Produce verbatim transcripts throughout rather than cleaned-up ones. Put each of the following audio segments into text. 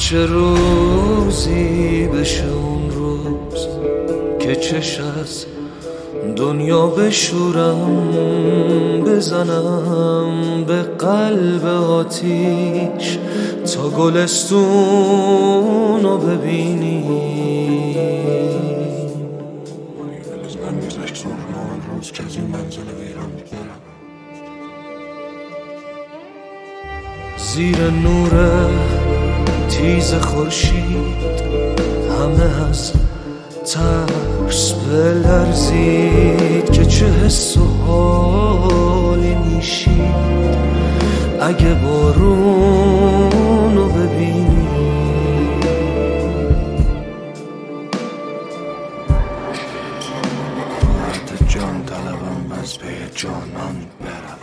چه روزی بشه اون روز که چش از دنیا بشورم، بزنم به قلب آتیش تا گلستون رو ببینی. زیر نور تیز خورشید همه از ترس بلرزید که چه حس و حالی میشید اگه بارون رو ببینی. مرد جان طلبم از پی جانان بروم.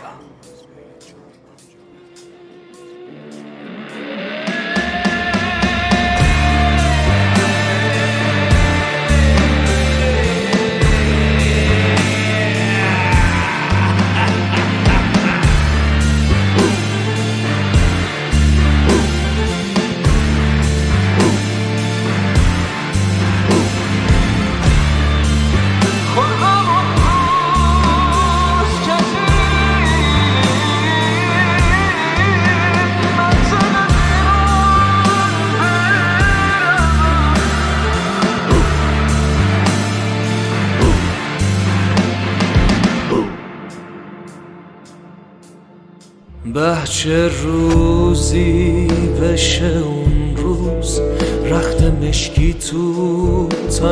به چه روزی بشه اون روز رخت مشکی تو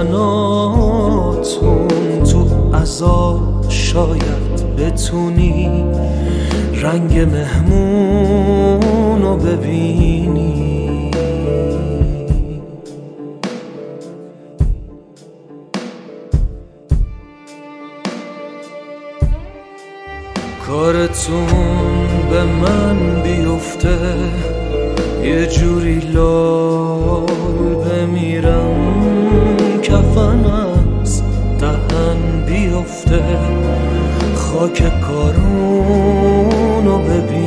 تناتون، تو عذاب شاید بتونی رنگ مهمون رو ببینی. کارتون به من بیفته یه جوری لال بمیرم، کفن از دهن بیفته خاک کارون رو ببین.